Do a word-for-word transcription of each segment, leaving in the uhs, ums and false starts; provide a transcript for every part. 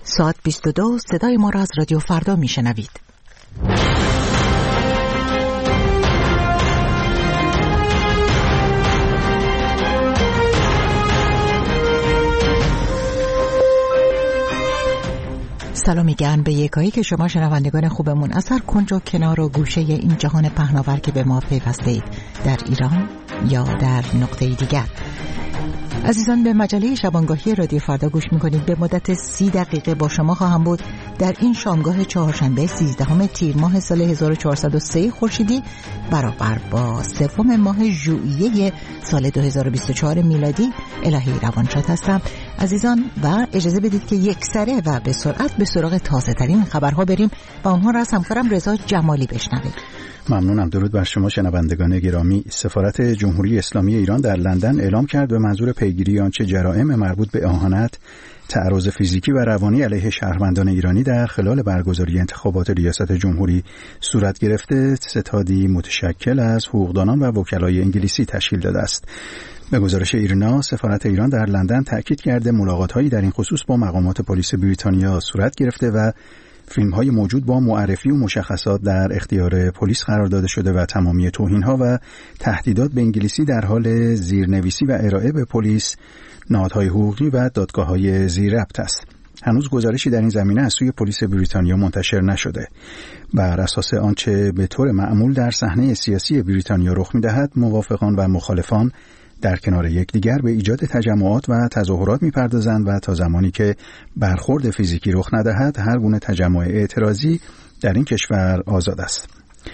ساعت بیست و دو صدای ما را از رادیو فردا میشنوید. سلامی گرم به یکایی که شما شنوندگان خوبمون از هر کنج و کنار و گوشه این جهان پهناور که به ما پیوسته اید، در ایران یا در نقطه دیگر. عزیزان، به مجله شبانگاهی رادیو فردا گوش میکنید. به مدت سی دقیقه با شما خواهم بود در این شامگاه چهارشنبه سیزدهم تیر ماه سال هزار و چهارصد و سه خورشیدی برابر با سوم ماه ژوئیه سال دو هزار و بیست و چهار میلادی. الهی روانشاد هستم عزیزان و اجازه بدید که یک سره و به سرعت به سراغ تازه ترین خبرها بریم و اونها را از همکارم رضا جمالی بشنویم. ممنونم. درود بر شما شنوندگان گرامی. سفارت جمهوری اسلامی ایران در لندن اعلام کرد به منظور پیگیری آنچه جرائم مربوط به اهانت، تعرض فیزیکی و روانی علیه شهروندان ایرانی در خلال برگزاری انتخابات ریاست جمهوری صورت گرفته، ستادی متشکل از حقوقدانان و وکلای انگلیسی تشکیل داده است. به گزارش ایرنا، سفارت ایران در لندن تأکید کرده ملاقات‌هایی در این خصوص با مقامات پلیس بریتانیا صورت گرفته و فیلم‌های موجود با معرفی و مشخصات در اختیار پلیس قرار داده شده و تمامی توهین‌ها و تهدیدات به انگلیسی در حال زیرنویسی و ارائه به پلیس، نهادهای حقوقی و دادگاه‌های زیر ربط است. هنوز گزارشی در این زمینه از سوی پلیس بریتانیا منتشر نشده. بر اساس آنچه به طور معمول در صحنه سیاسی بریتانیا رخ می‌دهد، موافقان و مخالفان در کنار یکدیگر به ایجاد تجمعات و تظاهرات می‌پردازند و تا زمانی که برخورد فیزیکی رخ ندهد، هر گونه تجمع اعتراضی در این کشور آزاد است.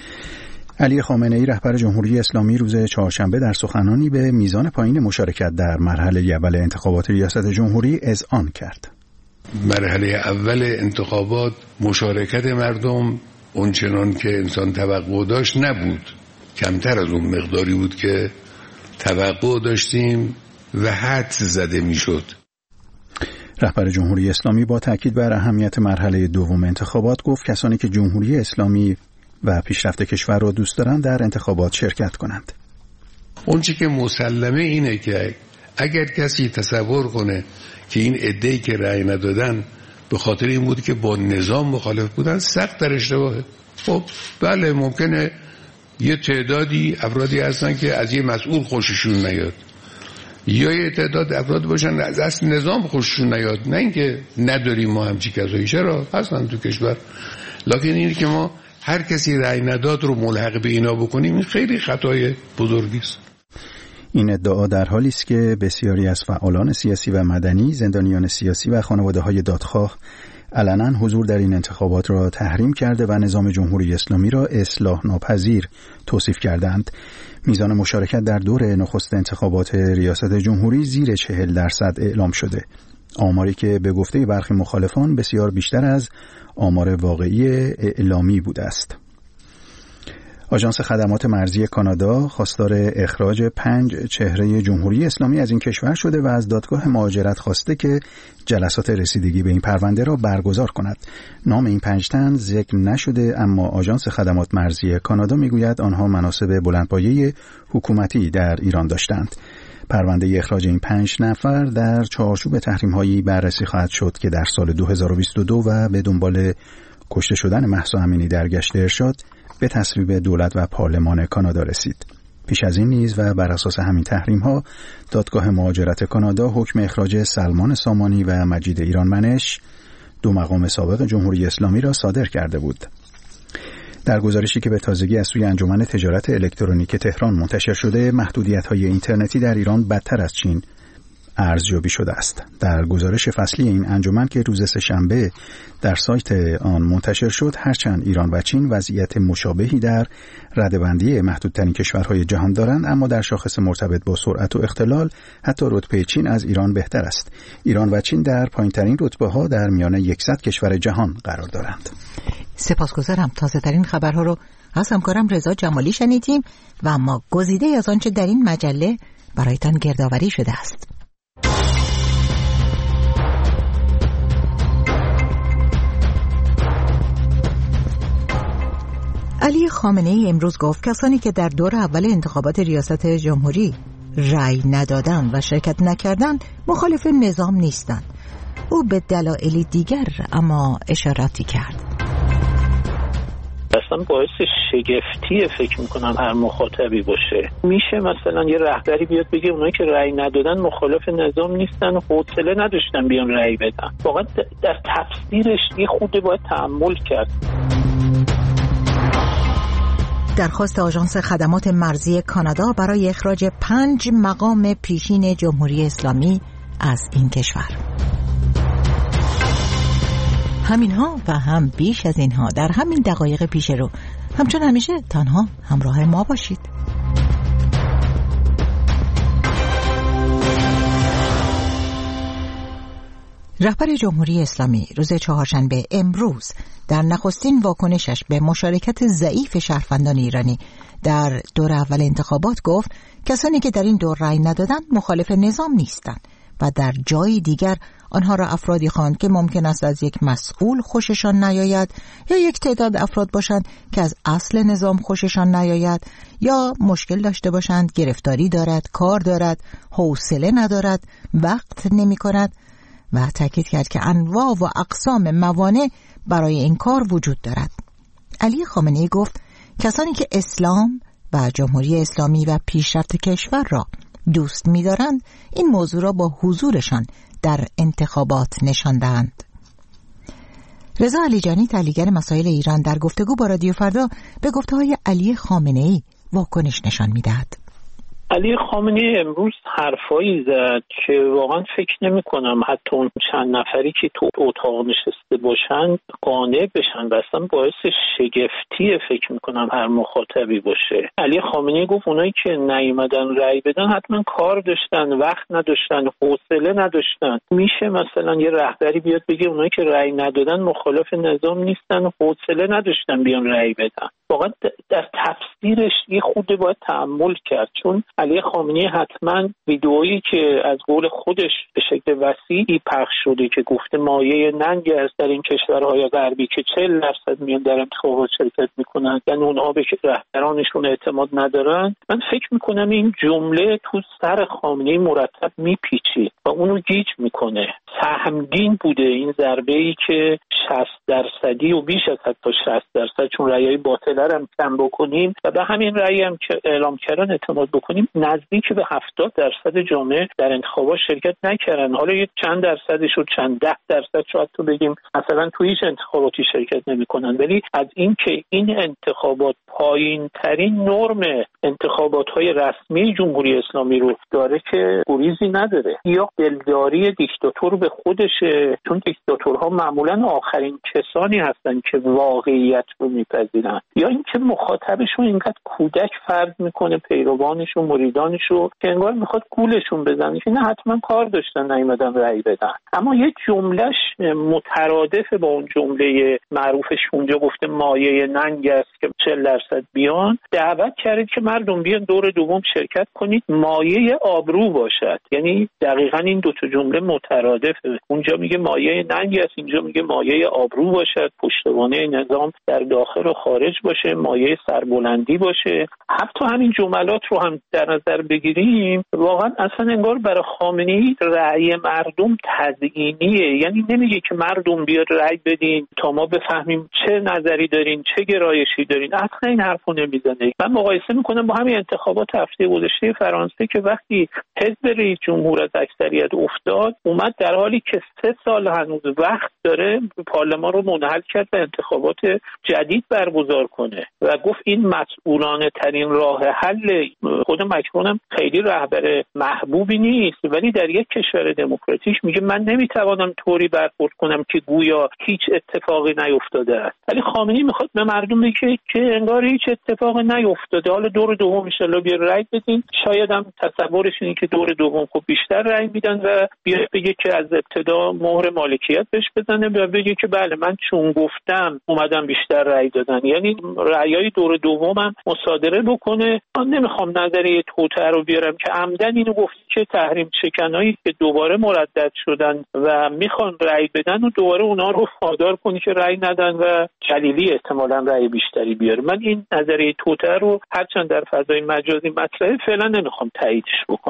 علی خامنه‌ای رهبر جمهوری اسلامی روز چهارشنبه در سخنانی به میزان پایین مشارکت در مرحله اول انتخابات ریاست جمهوری اذعان کرد. مرحله اول انتخابات مشارکت مردم اونچنان که انسان توقع داشت نبود، کمتر از اون مقداری بود که توقع داشتیم و حدس زده میشد. رهبر جمهوری اسلامی با تاکید بر اهمیت مرحله دوم انتخابات گفت کسانی که جمهوری اسلامی و پیشرفت کشور را دوست دارند در انتخابات شرکت کنند. اون چی که مسلمه اینه که اگر کسی تصور کنه که این عده‌ای که رأی ندادن به خاطر این بود که با نظام مخالف بودن، سخت در اشتباهه. خب بله، ممکنه یه تعدادی افرادی هستن که از یه مسئول خوششون نیاد، یا یه تعداد افراد باشن از اصل نظام خوششون نیاد. نه اینکه نداریم ما همچی کسایی، چرا هستن تو کشور، لکن اینه که ما هر کسی رأی نداد رو ملحق به اینا بکنیم، این خیلی خطای بزرگی است. این ادعا در حالی است که بسیاری از فعالان سیاسی و مدنی، زندانیان سیاسی و خانواده‌های دادخواه علنا حضور در این انتخابات را تحریم کرده و نظام جمهوری اسلامی را اصلاح ناپذیر توصیف کردند. میزان مشارکت در دور نخست انتخابات ریاست جمهوری زیر چهل درصد اعلام شده، آماری که به گفته برخی مخالفان بسیار بیشتر از آمار واقعی اعلامی بوده است. آژانس خدمات مرزی کانادا خواستار اخراج پنج چهره جمهوری اسلامی از این کشور شده و از دادگاه مهاجرت خواسته که جلسات رسیدگی به این پرونده را برگزار کند. نام این پنج تن ذکر نشده، اما آژانس خدمات مرزی کانادا میگوید آنها مناصب بلندپایه حکومتی در ایران داشتند. پرونده اخراج این پنج نفر در چارچوب تحریم‌هایی بررسی خواهد شد که در سال دو هزار و بیست و دو و به دنبال کشته شدن مهسا امینی در گشت ارشاد به تصویب دولت و پارلمان کانادا رسید. پیش از این نیز و بر اساس همین تحریم‌ها، دادگاه مهاجرت کانادا حکم اخراج سلمان سامانی و مجید ایرانمنش، دو مقام سابق جمهوری اسلامی را صادر کرده بود. در گزارشی که به تازگی از سوی انجمن تجارت الکترونیک تهران منتشر شده، محدودیت‌های اینترنتی در ایران بدتر از چین ارزیابی شده است. در گزارش فصلی این انجمن که روز سه‌شنبه در سایت آن منتشر شد، هرچند ایران و چین وضعیت مشابهی در رده‌بندی محدودترین کشورهای جهان دارند، اما در شاخص مرتبط با سرعت و اختلال حتی رتبه چین از ایران بهتر است. ایران و چین در پایین‌ترین رتبه‌ها در میان صد کشور جهان قرار دارند. سپاسگزارم. تازه ترین خبرها رو از همکارم رضا جمالی شنیدیم و ما گزیده از آنچه در این مجله برایتان گردآوری شده است. علی خامنه‌ای امروز گفت کسانی که در دور اول انتخابات ریاست جمهوری رأی ندادند و شرکت نکردند مخالف نظام نیستند او به دلایلی دیگر اما اشاراتی کرد. اصلا باعث شگفتی فکر میکنم هر مخاطبی باشه. میشه مثلا یه رهبری بیاد بگه اونایی که رأی ندادن مخالف نظام نیستن و حوصله نداشتن بیان رأی بدن. واقعا در تفسیرش یه خود باید تأمل کرد. درخواست آژانس خدمات مرزی کانادا برای اخراج پنج مقام پیشین جمهوری اسلامی از این کشور. همینها و هم بیش از اینها در همین دقایق پیش رو. همچون همیشه تنها همراه ما باشید. رهبر جمهوری اسلامی روز چهارشنبه امروز در نخستین واکنشش به مشارکت ضعیف شهروندان ایرانی در دور اول انتخابات گفت کسانی که در این دور رأی ندادند مخالف نظام نیستند و در جای دیگر آنها را افرادی خواند که ممکن است از یک مسئول خوششان نیاید یا یک تعداد افراد باشند که از اصل نظام خوششان نیاید یا مشکل داشته باشند، گرفتاری دارد، کار دارد، حوصله ندارد، وقت نمی کند و تاکید کرد که انواع و اقسام موانع برای این کار وجود دارد. علی خامنه‌ای گفت کسانی که اسلام و جمهوری اسلامی و پیشرفت کشور را دوست می‌دارند این موضوع را با حضورشان در انتخابات نشاندند. رضا علیجانی تحلیلگر مسائل ایران در گفتگو با رادیو فردا به گفته‌های علی خامنه‌ای واکنش نشان می‌دهد. علی خامنه‌ای امروز حرفایی زد که واقعا فکر نمی‌کنم حتی اون چند نفری که تو اتاق نشسته باشن قانع بشن و اصلا باعث شگفتی فکر می‌کنم هر مخاطبی باشه. علی خامنه‌ای گفت اونایی که نیومدن رأی بدن حتما کار داشتن، وقت نداشتن، حوصله نداشتن. میشه مثلا یه رهبری بیاد بگه اونایی که رأی ندادن مخالف نظام نیستن و حوصله نداشتن بیان رأی بدن. واقعا در تفسیرش یه خود باید تأمل کرد، چون علی خامنه‌ای حتما ویدئویی که از قول خودش به شکل وسیعی پخش شده که گفته مایه ننگ است در این کشورهای غربی که چهل درصد میان در انتخابات شرکت میکنن، یعنی اونها به رهبرانشون اعتماد ندارن. من فکر میکنم این جمله تو سر خامنه‌ای مرتب میپیچید و اونو گیج میکنه. سهمگین بوده این ضربه‌ای که شصت درصدی و بیش از حتی شصت درصد، چون رأیای باطل هم کم بکنیم و به همین رأی هم که اعلام کردن اعتماد بکنیم، نزدیک به هفتاد درصد جامعه در انتخابات شرکت نکردن. حالا یک چند درصدش و چند ده درصد شاید تو بگیم مثلا تو هیچ انتخاباتی شرکت نمی‌کنن، ولی از این که این انتخابات پایین ترین نرم انتخابات‌های رسمی جمهوری اسلامی رو داره که گریزی نداره. یا دلداری دیکتاتور به خودشه، چون دیکتاتورها معمولاً آخرین کسانی هستن که واقعیت رو میپذیرن، یا اینکه مخاطبشون اینقدر کودک فرض میکنه پیروانش و مریدانش رو که انگار میخواد گولشون بزنه که نه حتما کار داشتن نیومدن رأی بدن. اما یه جملهش مترادف با اون جمله معروفش اونجا گفته مایه ننگ است که چهل درصد بیان، دعوت کرد که مردم بیان دور دوم شرکت کنید مایه آبرو باشد. یعنی دقیقاً این دو تا جمله مترادفه. اونجا میگه مایه ننگ است، اینجا میگه مایه آبرو باشد، پشتوانه نظام در داخل و خارج باشه، مایه سربلندی باشه. حتی همین جملات رو هم در نظر بگیریم، واقعا اصلا انگار برای خامنه‌ای رأی مردم تزیینیه. یعنی نمیگه که مردم بیاد رأی بدین تا ما بفهمیم چه نظری دارین، چه گرایشی دارین. اصلا این حرفو نمیزنه. من مقایسه میکنم با همین انتخابات هفته گذشته فرانسه که وقتی حزب رئیس جمهور از اکثریت افتاد، اومد در حالی که سه سال هنوز وقت داره پارلمان رو منحل کرد و انتخابات جدید برگزار کنه و گفت این مسئولانه ترین راه حل. خود مکرون هم خیلی رهبر محبوبی نیست، ولی در یک کشور دموکراتیک میگه من نمیتوانم طوری برخورد کنم که گویا هیچ اتفاقی نیفتاده است. ولی خامنه‌ای میخواد به مردم بگه که انگار هیچ اتفاقی نیفتاده. حالا دور دوم ان شاءالله بیا رأی بدین. شاید هم تصورش اینه که دور دوم خب بیشتر رأی میدن و بیا بگه که از ابتدا مهر مالکیت بهش بزنه و بگه که بله من چون گفتم اومدم بیشتر رأی دادن. یعنی رأیای دور دومم مصادره بکنه. من نمیخوام نظریه توطئه رو بیارم که عمدن اینو گفت که تحریم شکنایی که دوباره مردد شدن و میخوان رأی بدن و دوباره اونا رو وادار کنی که رأی ندن و جلیلی احتمالاً رأی بیشتری بیاره. من این نظریه توطئه رو هرچند در فضای مجازی مطرحه فعلا نمیخوام تاییدش بکنم.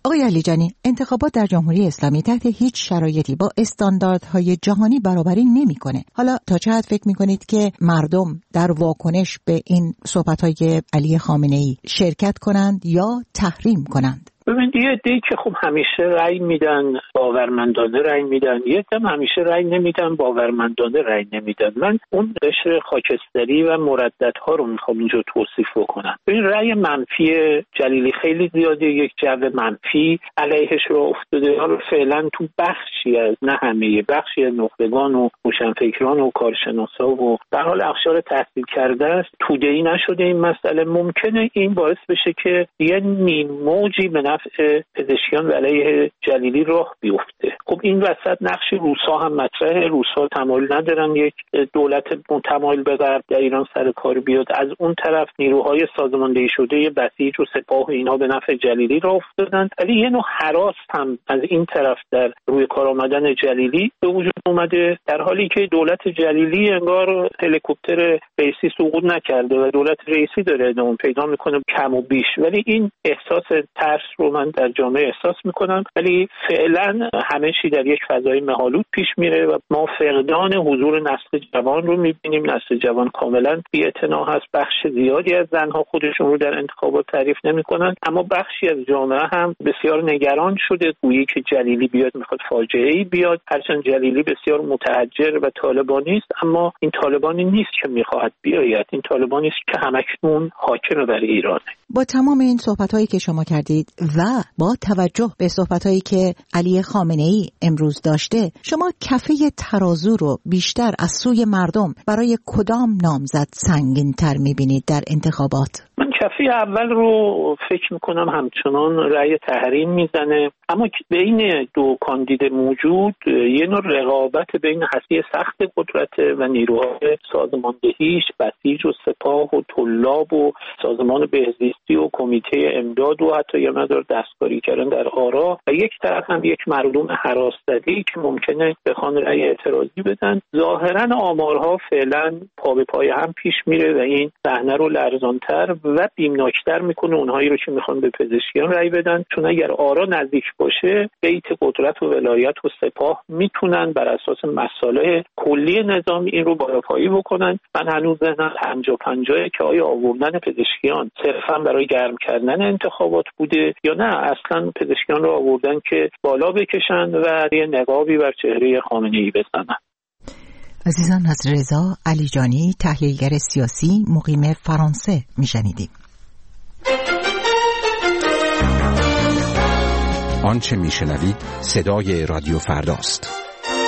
آقای علیجانی، انتخابات در جمهوری اسلامی تحت هیچ شرایطی با استانداردهای جهانی برابری نمی‌کنه. حالا تا چه حد فکر می‌کنید که مردم در واکنش به این صحبت‌های علی خامنه‌ای شرکت کنند یا تحریم کنند؟ ببینید یه عده‌ای که خب همیشه رأی میدن، باورمندانه رأی میدن، یه عده همیشه رأی نمیدن، باورمندانه رأی نمیدن. من اون قشر خاکستری و مرددها رو میخوام اینجا توصیف بکنم. این رأی منفی جلیلی خیلی زیاده، یک جو منفی علیهش رو افتاده. حالا فعلا تو بخشی از، نه همه، بخشی از نخبگان و روشنفکران و کارشناسا و در حال اقشار تحصیل کرده است توده‌ای نشده این مسئله. ممکنه این باعث بشه که یه نیم موجی به نفع پزشکیان و علیه جلیلی راه بیفته. خب این وسط نقش روس‌ها هم مطرحه. روس‌ها تمایل ندارن یک دولت متمایل به غرب در ایران سر کار بیاد. از اون طرف نیروهای سازماندهی شده بسیج و سپاه و اینها به نفع جلیلی راه افتادن، ولی یه نوع هراس هم از این طرف در روی کار آمدن جلیلی به وجود اومده، در حالی که دولت جلیلی انگار هلیکوپتر رئیسی سقوط نکرده و دولت رئیسی داره ادامه پیدا میکنه کم و بیش. ولی این احساس ترس رو من در جامعه احساس میکنم، ولی فعلا همه چی در یک فضای مه‌آلود پیش میره و ما فقدان حضور نسل جوان رو میبینیم. نسل جوان کاملا بی‌اعتنا هست. بخش زیادی از زنها خودشون رو در انتخابات تعریف نمیکنن، اما بخشی از جامعه هم بسیار نگران شده، گویی که جلیلی بیاد میخواد فاجعه‌ای بیاد. هرچند جلیلی بسیار متحجر و طالبانی است، اما این طالبانی نیست که میخواهد بیاید، این طالبانی است که همکنون حاکم بر ایرانه. با تمام این صحبت‌هایی که شما کردید و با توجه به صحبت‌هایی که علی خامنه‌ای امروز داشته، شما کفه ترازو رو بیشتر از سوی مردم برای کدام نامزد سنگین‌تر می‌بینید در انتخابات؟ من کفه اول رو فکر میکنم همچنان رأی تحریم میزنه، اما بین دو کاندید موجود یه نوع رقابت بین هستی سخت قدرت و نیروهای سازماندهیش، بسیج و سپاه و طلاب و سازمان بهزیستی و کمیته امداد و حتی یه مقدار دستکاری کردن در آرا، و یک طرف هم یک مردم هراس‌زده‌ای که ممکنه بخوان رأی اعتراضی بدن. ظاهرا آمارها فعلا پا به پای هم پیش میره و این صحنه رو لرزان‌تر و بیمناکتر میکنه اونهایی رو که میخوان به پزشکیان رأی بدن، چون اگر آرا نزدیک باشه بیت قدرت و ولایت و سپاه میتونن بر اساس مصالح کلی نظام این رو بالاتایی بکنن. من هنوز ذهنم پنجاه پنجاه که آیا آوردن پزشکیان صرفا برای گرم کردن انتخابات بوده یا نه اصلا پزشکیان رو آوردن که بالا بکشن و یه نقابی بر چهره خامنه‌ای بزنن. عزیزان، از رضا علیجانی، تحلیلگر سیاسی مقیم فرانسه میشنیدیم. آنچه میشنوید صدای رادیو فرداست.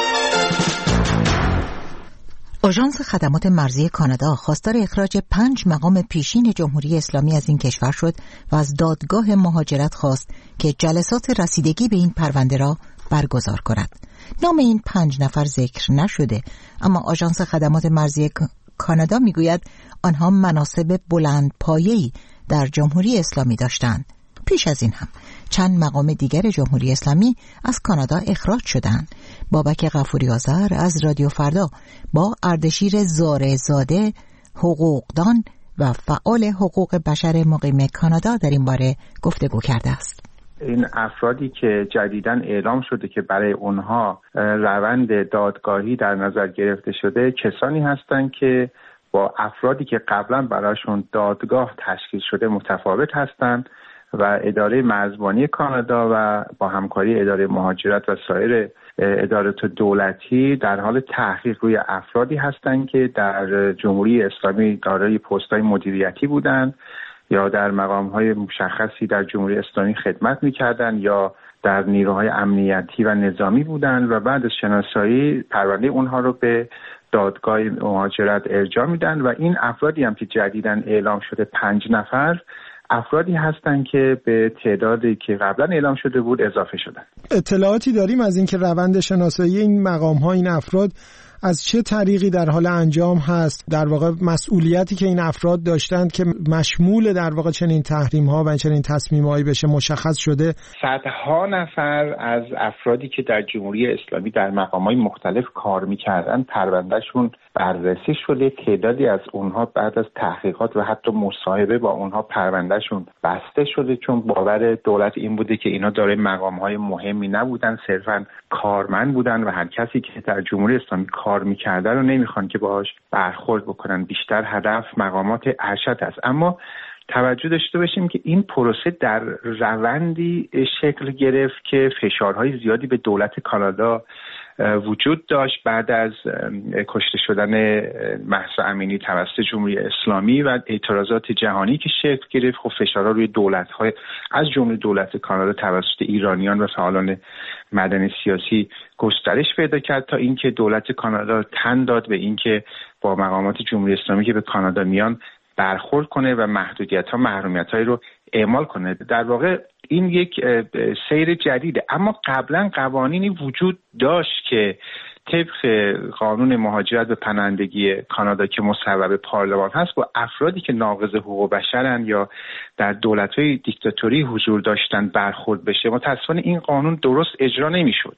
آژانس خدمات مرزی کانادا خواستار اخراج پنج مقام پیشین جمهوری اسلامی از این کشور شد و از دادگاه مهاجرت خواست که جلسات رسیدگی به این پرونده را برگزار کند. نام این پنج نفر ذکر نشده، اما آژانس خدمات مرزی کانادا میگوید آنها مناصب بلند پایه‌ای در جمهوری اسلامی داشتند. پیش از این هم چند مقام دیگر جمهوری اسلامی از کانادا اخراج شدند. بابک غفوری آذر از رادیو فردا با اردشیر زاره زاده، حقوقدان و فعال حقوق بشر مقیم کانادا در این باره گفتگو کرده است. این افرادی که جدیداً اعلام شده که برای اونها روند دادگاهی در نظر گرفته شده، کسانی هستند که با افرادی که قبلا براشون دادگاه تشکیل شده متفاوت هستند و اداره مرزبانی کانادا و با همکاری اداره مهاجرت و سایر ادارات دولتی در حال تحقیق روی افرادی هستند که در جمهوری اسلامی دارای پست‌های مدیریتی بودند یا در مقام‌های مشخصی در جمهوری اسلامی خدمت می‌کردند یا در نیروهای امنیتی و نظامی بودند و بعد از شناسایی پرونده اونها رو به دادگاه مهاجرت ارجاع میدن و این افرادی هم که جدیداً اعلام شده پنج نفر افرادی هستند که به تعدادی که قبلا اعلام شده بود اضافه شدن. اطلاعاتی داریم از اینکه روند شناسایی این مقام‌ها، این افراد از چه طریقی در حال انجام هست؟ در واقع مسئولیتی که این افراد داشتند که مشمول در واقع چنین تحریم‌ها و چنین تصمیم‌هایی بشه مشخص شده؟ صدها نفر از افرادی که در جمهوری اسلامی در مقام‌های مختلف کار می‌کردن پروندهشون بررسی شده. تعدادی از اونها بعد از تحقیقات و حتی مصاحبه با اونها پروندهشون بسته شده، چون باور دولت این بوده که اینا دارای مقام‌های مهمی نبودن، صرفاً کارمند بودن و هر کسی که در جمهوری اسلامی کار می‌کرده رو نمی‌خوان که باهاش برخورد بکنن. بیشتر هدف مقامات ارشد است. اما توجه داشته باشیم که این پروسه در روندی شکل گرفت که فشارهای زیادی به دولت کانادا وجود داشت بعد از کشته شدن مهسا امینی توسط جمهوری اسلامی و اعتراضات جهانی که شکل گرفت. خب فشارها روی دولت‌های از جمله دولت کانادا توسط ایرانیان و فعالان مدنی سیاسی گسترش پیدا کرد تا اینکه دولت کانادا تن داد به اینکه با مقامات جمهوری اسلامی که به کانادا میان برخورد کنه و محدودیت‌ها محرومیت‌هایی رو اعمال کنه. در واقع این یک سیر جدیده، اما قبلا قوانینی وجود داشت که طبق قانون مهاجرت و پناهندگی کانادا که مصوب پارلمان هست با افرادی که ناقض حقوق بشرن یا در دولت‌های دیکتاتوری حضور داشتن برخورد بشه. متأسفانه این قانون درست اجرا نمی‌شد.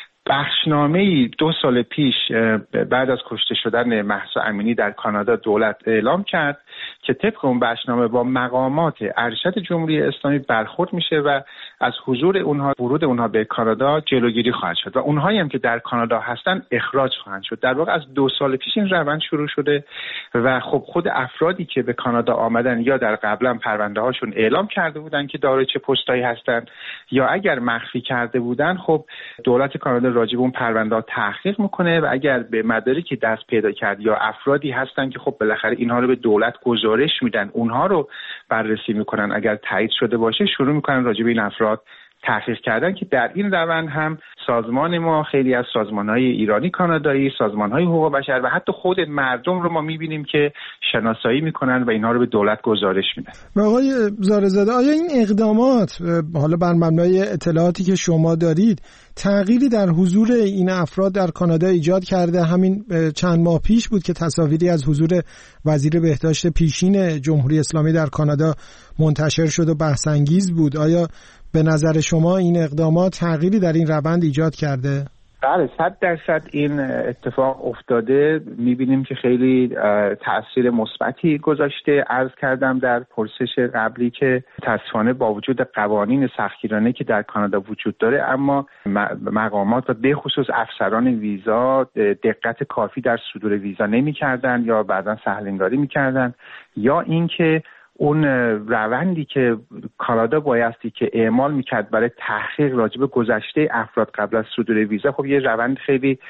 بخشنامه‌ای دو سال پیش بعد از کشته شدن مهسا امینی در کانادا دولت اعلام کرد که طبق اون بخشنامه با مقامات ارشد جمهوری اسلامی برخورد میشه و از حضور اونها، ورود اونها به کانادا جلوگیری خواهد شد و اونهایی هم که در کانادا هستن اخراج خواهند شد. در واقع از دو سال پیش این روند شروع شده و خب خود افرادی که به کانادا آمدن یا در قبلا پرونده هاشون اعلام کرده بودن که دارای چه پستایی هستن یا اگر مخفی کرده بودن، خب دولت کانادا راجع به اون پرونده ها تحقیق میکنه و اگر به مدارکی دست پیدا کرد یا افرادی هستن که خب بالاخره اینها رو به دولت گزارش میدن، اونها رو بررسی میکنن، اگر تایید شده باشه شروع میکنن راجع به این افراد تحقیق کردن که در این روند هم سازمان ما، خیلی از سازمان‌های ایرانی کانادایی، سازمان‌های حقوق بشر و حتی خود مردم رو ما می‌بینیم که شناسایی می‌کنن و اینها رو به دولت گزارش میدن. آقای زارزاده، آیا این اقدامات حالا بر مبنای اطلاعاتی که شما دارید تغییری در حضور این افراد در کانادا ایجاد کرده؟ همین چند ماه پیش بود که تصاویری از حضور وزیر بهداشت پیشین جمهوری اسلامی در کانادا منتشر شد و بحث‌انگیز بود. آیا به نظر شما این اقدامات تغییری در این روند ایجاد کرده؟ بله، صد درصد این اتفاق افتاده. میبینیم که خیلی تأثیر مثبتی گذاشته. عرض کردم در پرسش قبلی که متأسفانه با وجود قوانین سختگیرانه که در کانادا وجود داره، اما مقامات و به خصوص افسران ویزا دقت کافی در صدور ویزا نمی‌کردن یا بعداً سهل‌انگاری می‌کردن، یا اینکه اون روندی که کانادا بایستی که اعمال میکرد برای تحقیق راجع به گذشته افراد قبل از صدور ویزا، خب یه روند خیلی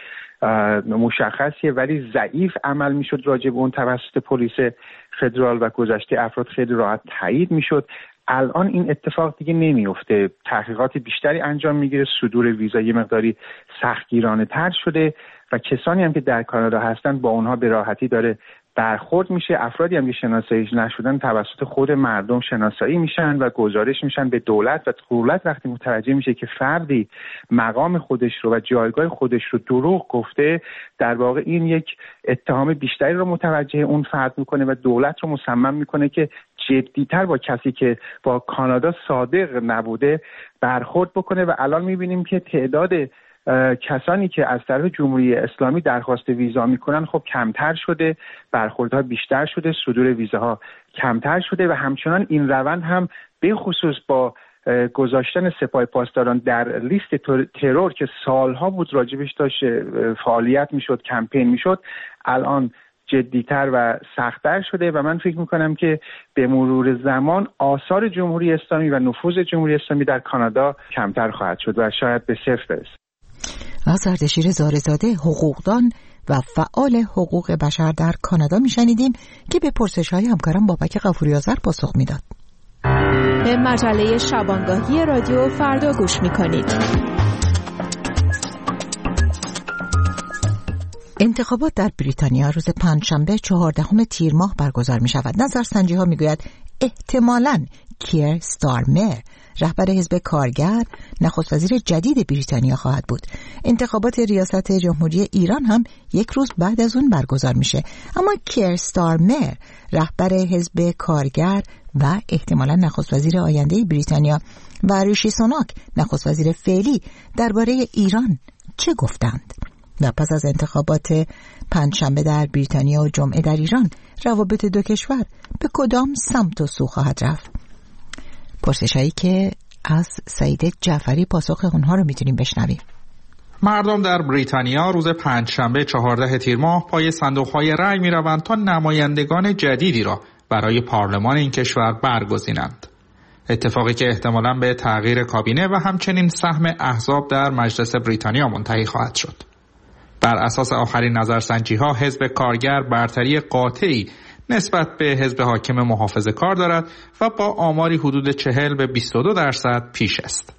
مشخصیه ولی ضعیف عمل میشد راجع به اون توسط پلیس فدرال و گذشته افراد خیلی راحت تایید میشد. الان این اتفاق دیگه نمیفته. تحقیقات بیشتری انجام میگیره، صدور ویزا یه مقداری سختگیرانه تر شده و کسانی هم که در کانادا هستن با اونها به راحتی داره برخورد میشه. افرادی هم که شناسایی نشدن توسط خود مردم شناسایی میشن و گزارش میشن به دولت و دولت وقتی متوجه میشه که فردی مقام خودش رو و جایگاه خودش رو دروغ گفته، در واقع این یک اتهام بیشتری رو متوجه اون فرد میکنه و دولت رو مصمم میکنه که جدی‌تر با کسی که با کانادا صادق نبوده برخورد بکنه. و الان میبینیم که تعداد کسانی که از طرف جمهوری اسلامی درخواست ویزا میکنن خب کمتر شده، برخوردها بیشتر شده، صدور ویزاها کمتر شده و همچنان این روند هم به خصوص با گذاشتن سپاه پاسداران در لیست ترور که سالها بود راجبش داشت فعالیت میشد، کمپین میشد، الان جدی‌تر و سخت‌تر شده و من فکر میکنم که به مرور زمان آثار جمهوری اسلامی و نفوذ جمهوری اسلامی در کانادا کمتر خواهد شد و شاید به صفر برسه. از اردشیر زارزاده، حقوقدان و فعال حقوق بشر در کانادا میشنیدیم که به پرسش‌های همکارم بابک غفوری آذر پاسخ میداد. به مجله شبانگاهی رادیو فردا گوش میکنید. انتخابات در بریتانیا روز پنجشنبه چهاردهم تیر ماه برگزار می شود. نظرسنجی ها می گوید احتمالاً کیر ستارمر رهبر حزب کارگر نخست وزیر جدید بریتانیا خواهد بود. انتخابات ریاست جمهوری ایران هم یک روز بعد از اون برگزار میشه، اما کیر ستارمر رهبر حزب کارگر و احتمالاً نخست وزیر آینده بریتانیا و ریشی سوناک نخست وزیر فعلی درباره ایران چه گفتند؟ و پس از انتخابات پنجشنبه در بریتانیا و جمعه در ایران روابط دو کشور به کدام سمت و سو خواهد رفت؟ پرسشایی که از سعید جعفری پاسخ اونها رو میتونیم بشنویم. مردم در بریتانیا روز پنجشنبه چهاردهم تیر ماه پای صندوق‌های رأی می‌روند تا نمایندگان جدیدی را برای پارلمان این کشور برگزینند. اتفاقی که احتمالاً به تغییر کابینه و همچنین سهم احزاب در مجلس بریتانیا منتهی خواهد شد. بر اساس آخرین نظرسنجی‌ها حزب کارگر برتری قاطعی نسبت به حزب حاکم محافظه‌کار دارد و با آماری حدود چهل به بیست و دو درصد پیش است.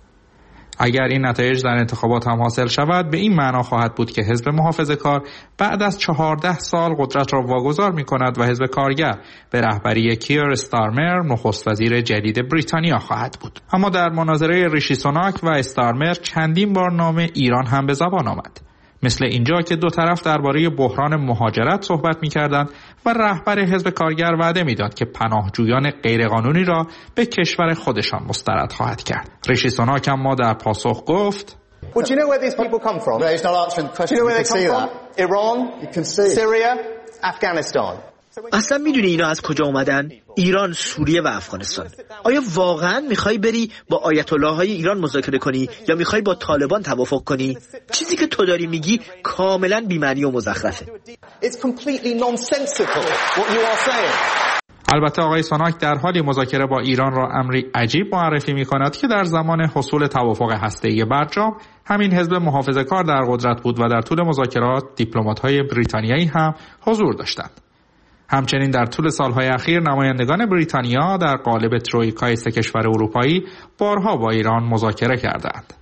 اگر این نتایج در انتخابات هم حاصل شود به این معنا خواهد بود که حزب محافظه‌کار بعد از چهارده سال قدرت را واگذار می‌کند و حزب کارگر به رهبری کیر ستارمر نخست وزیر جدید بریتانیا خواهد بود. اما در مناظره ریشی سوناک و استارمر چندین بار نام ایران هم به زبان آمد، مثل اینجا که دو طرف درباره بحران مهاجرت صحبت می‌کردند و رهبر حزب کارگر وعده می‌داد که پناهجویان غیرقانونی را به کشور خودشان مسترد خواهد کرد. ریشی سوناک اما در پاسخ گفت Well, do you know where these people come from? No, he's not answering the question. Do you know where they come from? Iran, you can see. Syria, Afghanistan. اصلا میدونی اینا از کجا اومدن؟ ایران، سوریه و افغانستان. آیا واقعا میخوای بری با آیت الله های ایران مذاکره کنی یا میخوای با طالبان توافق کنی؟ چیزی که تو داری میگی کاملا بی‌معنی و مزخرفه. It's completely nonsensical what you are saying. البته آقای سوناک در حالی مذاکره با ایران را امری عجیب معرفی می‌کند که در زمان حصول توافق هسته‌ای برجام همین حزب محافظه‌کار در قدرت بود و در طول مذاکرات دیپلمات‌های بریتانیایی هم حضور داشتند. همچنین در طول سالهای اخیر نمایندگان بریتانیا در قالب ترویکای سه کشور اروپایی بارها با ایران مذاکره کردند.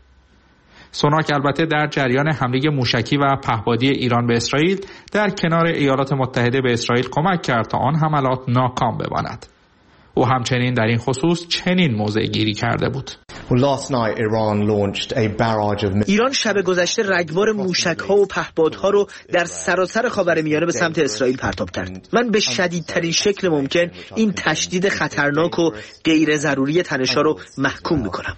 سوناک البته در جریان حمله موشکی و پهپادی ایران به اسرائیل در کنار ایالات متحده به اسرائیل کمک کرد تا آن حملات ناکام بماند. او همچنین در این خصوص چنین موضع گیری کرده بود. ایران شب گذشته رگبار موشک‌ها و پهپادها رو در سراسر خاورمیانه به سمت اسرائیل پرتاب کرد. من به شدیدترین شکل ممکن این تشدید خطرناک و غیر ضروری تنش‌ها رو محکوم می‌کنم.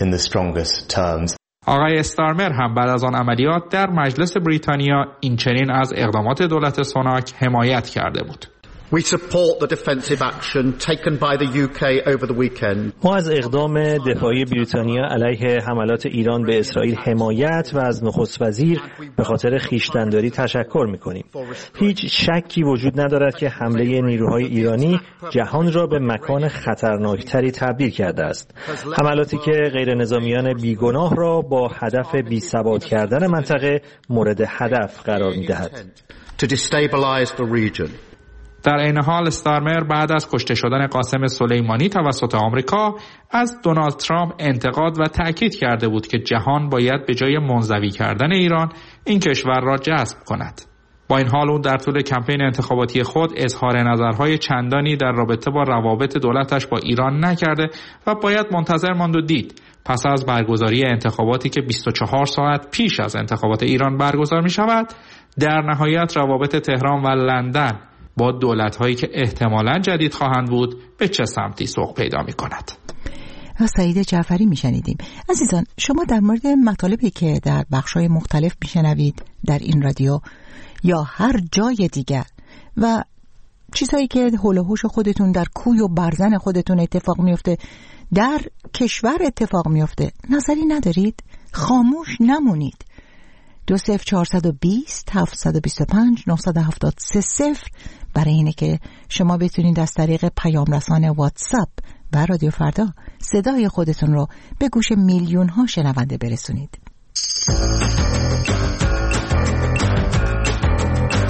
آقای استارمر هم بعد از آن عملیات در مجلس بریتانیا این چنین از اقدامات دولت سوناک حمایت کرده بود. We support the defensive action taken by the U K over the weekend. ما از اقدام دفاعی بریتانیا علیه حملات ایران به اسرائیل حمایت و از نخست وزیر به خاطر خویشتن‌داری تشکر می‌کنیم. هیچ شکی وجود ندارد که حمله نیروهای ایرانی جهان را به مکان خطرناکتری تبدیل کرده است. حملاتی که غیر نظامیان بیگناه را با هدف بی‌ثبات کردن منطقه مورد هدف قرار می‌دهد. To destabilize the region. در این حال استارمر بعد از کشته شدن قاسم سلیمانی توسط آمریکا از دونالد ترامپ انتقاد و تأکید کرده بود که جهان باید به جای منزوی کردن ایران این کشور را جذب کند. با این حال او در طول کمپین انتخاباتی خود اظهار نظرهای چندانی در رابطه با روابط دولتش با ایران نکرده و باید منتظر ماند و دید پس از برگزاری انتخاباتی که بیست و چهار ساعت پیش از انتخابات ایران برگزار می شود در نهایت روابط تهران و لندن با دولت‌هایی که احتمالاً جدید خواهند بود به چه سمتی سوق پیدا می‌کند. و سعید جعفری میشنیدیم. عزیزان، شما در مورد مطالبی که در بخش‌های مختلف میشنوید در این رادیو یا هر جای دیگر و چیزهایی که حول و حوش خودتون در کوی و برزن خودتون اتفاق میفته، در کشور اتفاق میفته، نظری ندارید؟ خاموش نمونید. دو صفر چهارصد و بیست هفتصد و بیست و پنج نهصد و هفتاد و سه صفر برای اینه که شما بتونید از طریق پیام رسان واتساپ و رادیو فردا صدای خودتون رو به گوش میلیون ها شنونده برسونید.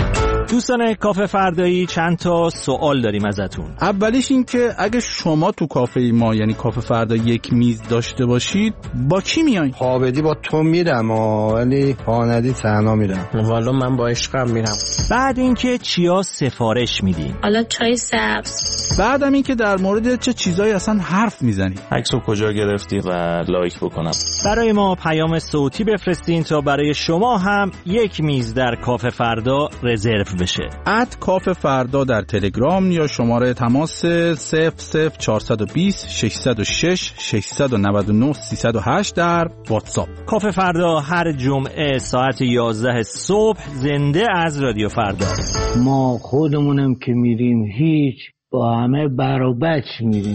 دوستان کافه فردایی چند تا سوال داریم ازتون. اولیش این که اگه شما تو کافه ما یعنی کافه فردا یک میز داشته باشید با کی میایید؟ خوابدی با تو میرم ولی پاندی تنها میرم. والا من با عشقم میرم. بعد اینکه چیا سفارش میدین؟ حالا چای سبز. بعدم این که در مورد چه چیزایی اصلا حرف میزنید؟ عکسو کجا گرفتی و لایک بکنم. برای ما پیام صوتی بفرستین تا برای شما هم یک میز در کافه فردا رزرو بشه. ات کافه فردا در تلگرام یا شماره تماس صفر صفر چهارصد و بیست ششصد و شش ششصد و نود و نه سیصد و هشت در واتساپ. کافه فردا هر جمعه ساعت یازده صبح زنده از رادیو فردا. ما خودمونم که میریم هیچ، با همه بر و بچ میریم.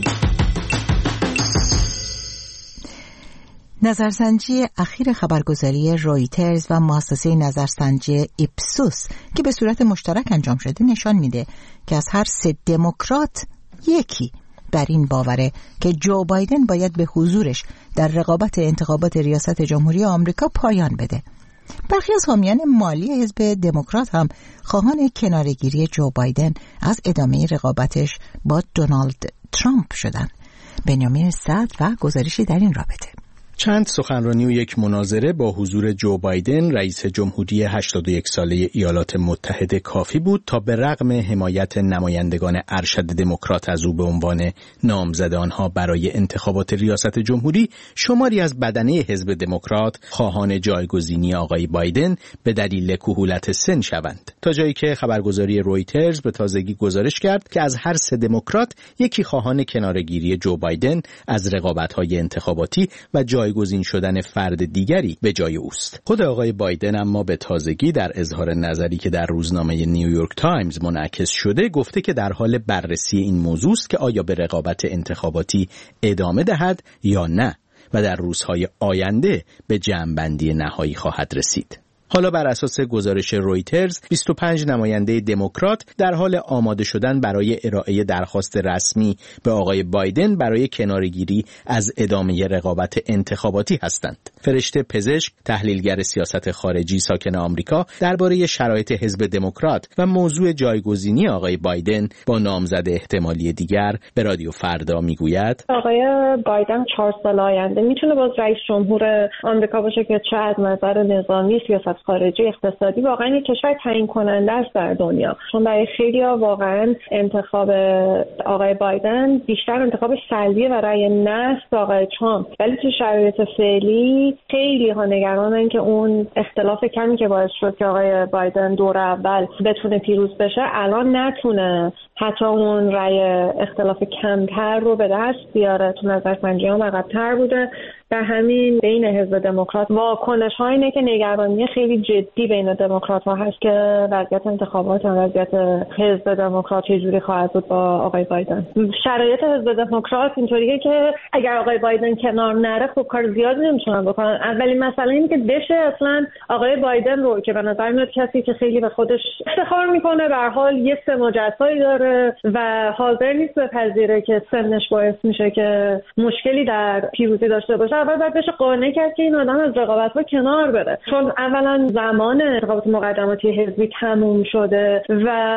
نظرسنجی اخیر خبرگزاری رویترز و مؤسسه نظرسنجی ایپسوس که به صورت مشترک انجام شده نشان میده که از هر سه دموکرات یکی بر این باوره که جو بایدن باید به حضورش در رقابت انتخابات ریاست جمهوری آمریکا پایان بده. برخی از حامیان مالی حزب دموکرات هم خواهان کناره‌گیری جو بایدن از ادامه رقابتش با دونالد ترامپ شدن. بنیامین صدر و گزارشی در این رابطه. چند سخنرانی و یک مناظره با حضور جو بایدن رئیس جمهوری هشتاد و یک ساله ایالات متحده کافی بود تا به رغم حمایت نمایندگان ارشد دموکرات از او به عنوان نامزد آنها برای انتخابات ریاست جمهوری، شماری از بدنه حزب دموکرات خواهان جایگزینی آقای بایدن به دلیل کهولت سن شوند، تا جایی که خبرگزاری رویترز به تازگی گزارش کرد که از هر سه دموکرات یکی خواهان کناره‌گیری جو بایدن از رقابت‌های انتخاباتی و جایگزین شدن فرد دیگری به جای اوست. خود آقای بایدن اما به تازگی در اظهار نظری که در روزنامه نیویورک تایمز منعکس شده گفته که در حال بررسی این موضوع است که آیا به رقابت انتخاباتی ادامه دهد یا نه و در روزهای آینده به جمع‌بندی نهایی خواهد رسید. حالا بر اساس گزارش رویترز بیست و پنج نماینده دموکرات در حال آماده شدن برای ارائه درخواست رسمی به آقای بایدن برای کناره‌گیری از ادامه رقابت انتخاباتی هستند. فرشته پزشک، تحلیلگر سیاست خارجی ساکن آمریکا، درباره شرایط حزب دموکرات و موضوع جایگزینی آقای بایدن با نامزد احتمالی دیگر به رادیو فردا میگوید: آقای بایدن چهار سال آینده میتونه باز رئیس جمهور آمریکا باشه که چه از نظر نظامی، سیاست خارجی، اقتصادی واقعا یک کشور تعیین کننده است در دنیا. چون برای خیلی‌ها واقعا انتخاب آقای بایدن بیشتر انتخاب سلبیه و رأی نه است آقای ترامپ. ولی تو شرایط فعلی خیلی ها نگرانن که اون اختلاف کمی که باعث شد که آقای بایدن دور اول بتونه پیروز بشه الان نتونه حتی اون رأی اختلاف کمتر رو به دست بیاره. تو نظرسنجی‌ها عقب‌تر بوده. در همین بین حزب دموکرات واکنش ها اینه که نگرانی خیلی جدی بین دموکرات ها هست که وضعیت انتخابات و وضعیت حزب دموکرات چجوری خواهد بود با آقای بایدن. شرایط حزب دموکرات اینطوریه که اگر آقای بایدن کنار نره خب کار زیادی نمیتونن بکنن. اولین مسئله اینه که بشه اصلا آقای بایدن رو که به نظر میاد کسی که خیلی به خودش افتخار میکنه، به هر حال یه سمت جزایی داره و حاضر نیست بپذیره که سنش باعث میشه که مشکلی در پیروزی داشته باشه، اول باید بشه قانع کرد که این آدم از رقابت‌ها کنار بره. چون اولا زمان انتخابات مقدماتی حزبی تموم شده و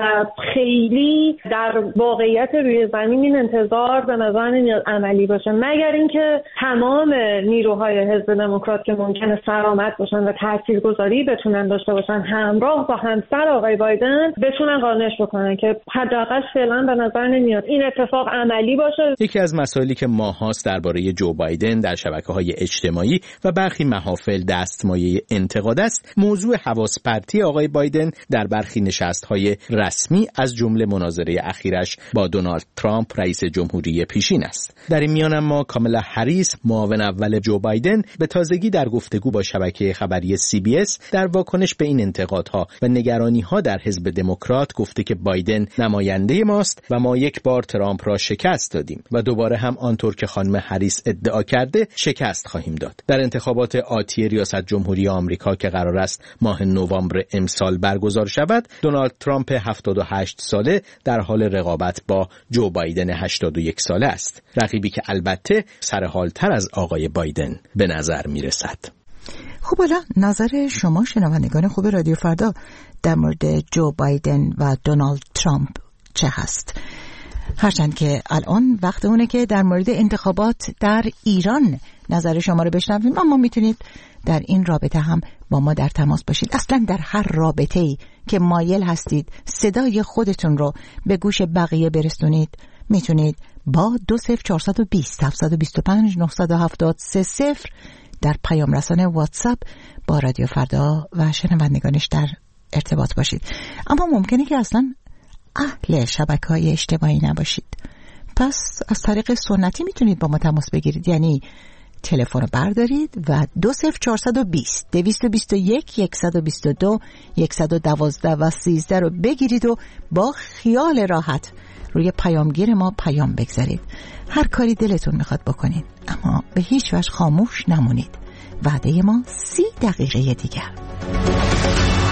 خیلی در واقعیت روی زمین این انتظار به نظر نمیاد عملی باشه، مگر اینکه تمام نیروهای حزب دموکرات که ممکنه سرآمد باشن و تاثیرگذاری بتونن داشته باشن همراه با همسر آقای بایدن بتونن قانعش بکنن که حداقل فعلا به نظر نمیاد این اتفاق عملی باشه. یکی از مسائلی که ماهاست درباره جو بایدن در شبکه‌های اجتماعی و برخی محافل دستمایه انتقاد است موضوع حواس پرتی آقای بایدن در برخی نشست‌های رسمی از جمله مناظره اخیرش با دونالد ترامپ رئیس جمهوری پیشین است. در این میان اما کامالا هریس معاون اول جو بایدن به تازگی در گفتگو با شبکه خبری سی بی اس در واکنش به این انتقادها و نگرانی‌ها در حزب دموکرات گفته که بایدن نماینده ماست و ما یک بار ترامپ را شکست دادیم و دوباره هم آنطور که خانم هریس ادعا کرده شکست خواهیم داد. در انتخابات آتی ریاست جمهوری آمریکا که قرار است ماه نوامبر امسال برگزار شود، دونالد ترامپ هفتاد و هشت ساله در حال رقابت با جو بایدن هشتاد و یک ساله است، رقیبی که البته سرحالتر از آقای بایدن به نظر می رسد. خب حالا نظر شما شنوندگان خوب رادیو فردا در مورد جو بایدن و دونالد ترامپ چه هست. هرچند که الان وقت اونه که در مورد انتخابات در ایران نظر شما رو بشنویم، اما میتونید در این رابطه هم با ما در تماس باشید. اصلا در هر رابطه‌ای که مایل هستید صدای خودتون رو به گوش بقیه برسونید، میتونید با دو صفر چهارصد و بیست هفتصد و بیست و پنج نهصد و هفتاد سه صفر در پیام رسانه واتساپ با رادیو فردا و شنوندگانش در ارتباط باشید. اما ممکنه که اصلا اهل شبکه‌های اجتماعی نباشید، پس از طریق سنتی میتونید با ما تماس بگیرید، یعنی تلفن رو بردارید و دو صفر چهارصد و بیست دویست و بیست و یک صد و بیست و دو صد و دوازده و سیزده رو بگیرید و با خیال راحت روی پیامگیر ما پیام بگذارید. هر کاری دلتون میخواد بکنید، اما به هیچ وجه خاموش نمونید. وعده ما سی دقیقه دیگر.